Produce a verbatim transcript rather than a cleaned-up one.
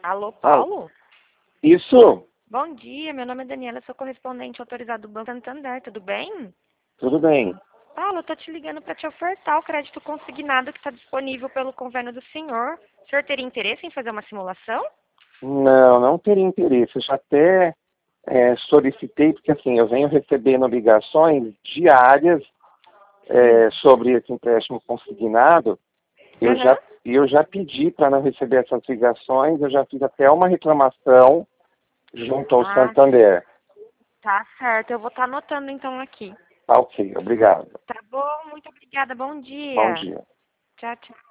Alô, Ah, Paulo? isso? Bom dia, meu nome é Daniela, sou correspondente autorizado do Banco Santander, tudo bem? Tudo bem. Paulo, eu tô te ligando para te ofertar o crédito consignado que está disponível pelo convênio do senhor. O senhor teria interesse em fazer uma simulação? Não, não teria interesse. Eu já até é, solicitei, porque assim, eu venho recebendo ligações diárias é, sobre esse empréstimo consignado. Eu Aham. já, eu já pedi para não receber essas ligações, eu já fiz até uma reclamação junto ao Ah, Santander. tá certo. Eu vou estar anotando então aqui. Tá ok, obrigado. Tá bom? Muito obrigada. Bom Bom dia. dia. Tchau, tchau.